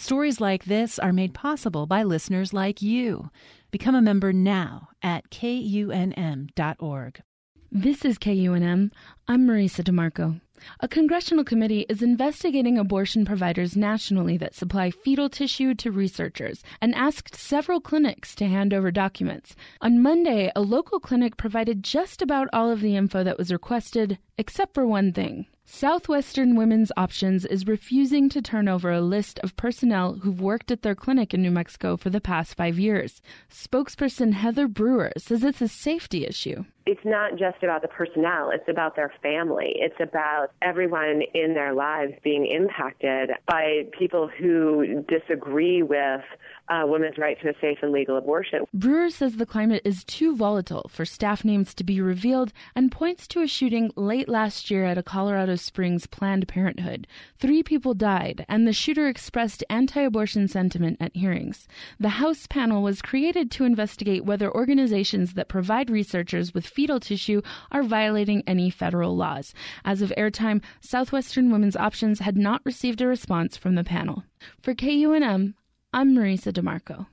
Stories like this are made possible by listeners like you. Become a member now at KUNM.org. This is KUNM. I'm Marisa DeMarco. A congressional committee is investigating abortion providers nationally that supply fetal tissue to researchers and asked several clinics to hand over documents. On Monday, a local clinic provided just about all of the info that was requested, except for one thing. Southwestern Women's Options is refusing to turn over a list of personnel who've worked at their clinic in New Mexico for the past 5 years. Spokesperson Heather Brewer says it's a safety issue. It's not just about the personnel, it's about their family. It's about everyone in their lives being impacted by people who disagree with women's right to a safe and legal abortion. Brewer says the climate is too volatile for staff names to be revealed and points to a shooting late last year at a Colorado Springs Planned Parenthood. 3 people died, and the shooter expressed anti-abortion sentiment at hearings. The House panel was created to investigate whether organizations that provide researchers with fetal tissue are violating any federal laws. As of airtime, Southwestern Women's Options had not received a response from the panel. For KUNM, I'm Marisa DeMarco.